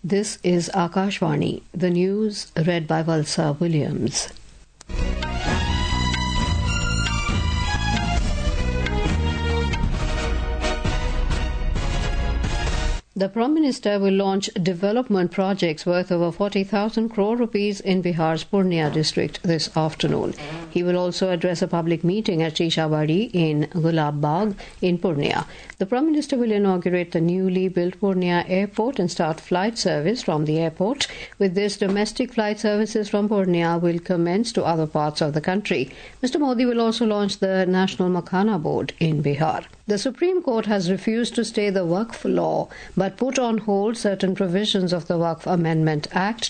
This is Akashvani, the news read by Valsa Williams. The Prime Minister will launch development projects worth over 40,000 crore rupees in Bihar's Purnia district this afternoon. He will also address a public meeting at Shishabadi in Gulab Bagh in Purnia. The Prime Minister will inaugurate the newly built Purnia airport and start flight service from the airport. With this, domestic flight services from Purnia will commence to other parts of the country. Mr. Modi will also launch the National Makhana Board in Bihar. The Supreme Court has refused to stay the Waqf law but put on hold certain provisions of the Waqf Amendment Act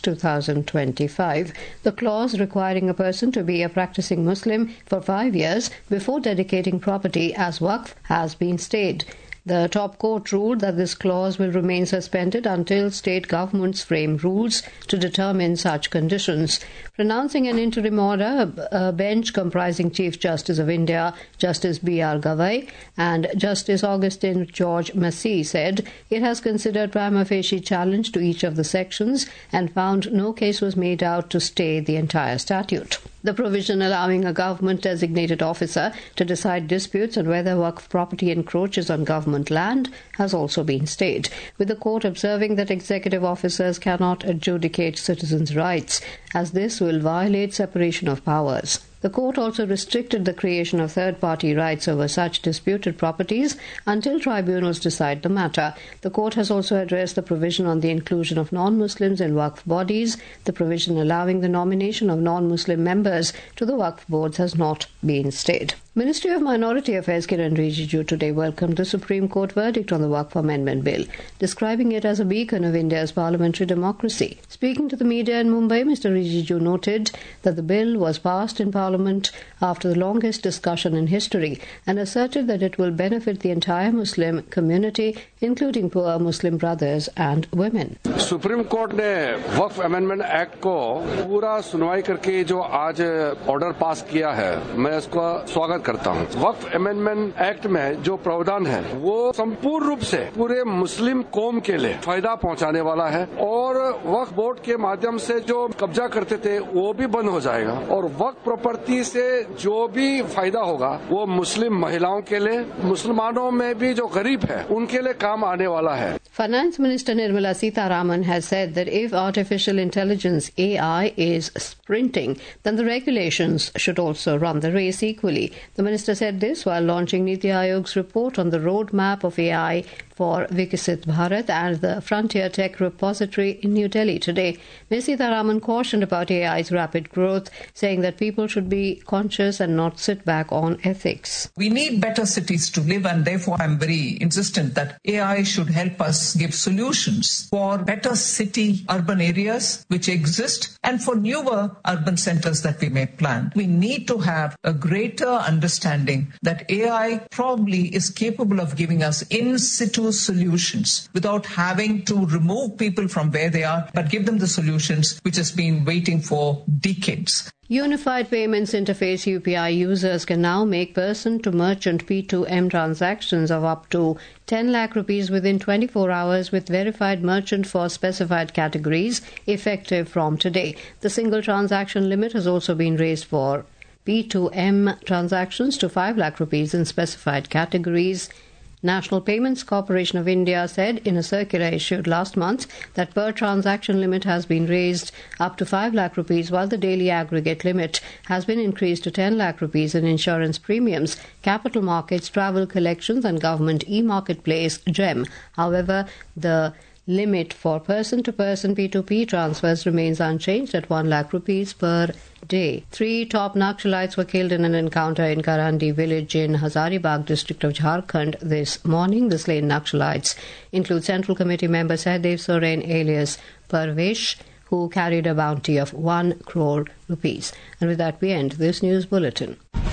2025. The clause requiring a person to be a practicing Muslim for 5 years before dedicating property as Waqf has been stayed. The top court ruled that this clause will remain suspended until state governments frame rules to determine such conditions. Pronouncing an interim order, a bench comprising Chief Justice of India, Justice B.R. Gavai, and Justice Augustine George Massey said it has considered prima facie challenge to each of the sections and found no case was made out to stay the entire statute. The provision allowing a government-designated officer to decide disputes on whether Waqf property encroaches on government land has also been stayed, with the court observing that executive officers cannot adjudicate citizens' rights, as this will violate separation of powers. The court also restricted the creation of third-party rights over such disputed properties until tribunals decide the matter. The court has also addressed the provision on the inclusion of non-Muslims in Waqf bodies. The provision allowing the nomination of non-Muslim members to the Waqf boards has not been stayed. Ministry of Minority Affairs Kiran Rijiju today welcomed the Supreme Court verdict on the Waqf Amendment Bill, describing it as a beacon of India's parliamentary democracy. Speaking to the media in Mumbai, Mr. Rijiju noted that the bill was passed in Parliament after the longest discussion in history and asserted that it will benefit the entire Muslim community, including poor Muslim brothers and women. Supreme court ने Waqf amendment act को पूरा सुनवाई करके जो आज order pass किया है, मैं इसका स्वागत करता हूं। वक्फ अमेंडमेंट एक्ट में जो प्रावधान है वो संपूर्ण रूप से पूरे मुस्लिम कौम के लिए फायदा पहुंचाने वाला है और वक्फ बोर्ड के माध्यम से जो कब्जा करते थे वो भी बंद हो जाएगा और वक्फ प्रॉपर्टी से जो भी फायदा होगा वो मुस्लिम महिलाओं के लिए, मुसलमानों में भी जो गरीब है उनके लिए काम आने वाला है। Finance Minister Nirmala Sitharaman has said that if artificial intelligence AI is sprinting, then the regulations should also run the race equally. The minister said this while launching Niti Aayog's report on the roadmap of AI for Viksit Bharat and the Frontier Tech Repository in New Delhi today. Ms. Sitharaman cautioned about AI's rapid growth, saying that people should be conscious and not sit back on ethics. We need better cities to live, and therefore I'm very insistent that AI should help us give solutions for better city urban areas which exist and for newer urban centers that we may plan. We need to have a greater understanding that AI probably is capable of giving us in situ solutions without having to remove people from where they are, but give them the solutions which has been waiting for decades. Unified Payments Interface UPI users can now make person-to-merchant P2M transactions of up to 10 lakh rupees within 24 hours with verified merchant for specified categories effective from today. The single transaction limit has also been raised for P2M transactions to 5 lakh rupees in specified categories. National Payments Corporation of India said in a circular issued last month that per transaction limit has been raised up to 5 lakh rupees while the daily aggregate limit has been increased to 10 lakh rupees in insurance premiums, capital markets, travel collections and government e-marketplace GEM. However, the limit for person-to-person P2P transfers remains unchanged at 1 lakh rupees per day. 3 top Naxalites were killed in an encounter in Karandi village in Hazaribagh district of Jharkhand this morning. The slain Naxalites include Central Committee member Sahdev Soren alias Parvesh, who carried a bounty of 1 crore rupees. And with that we end this news bulletin.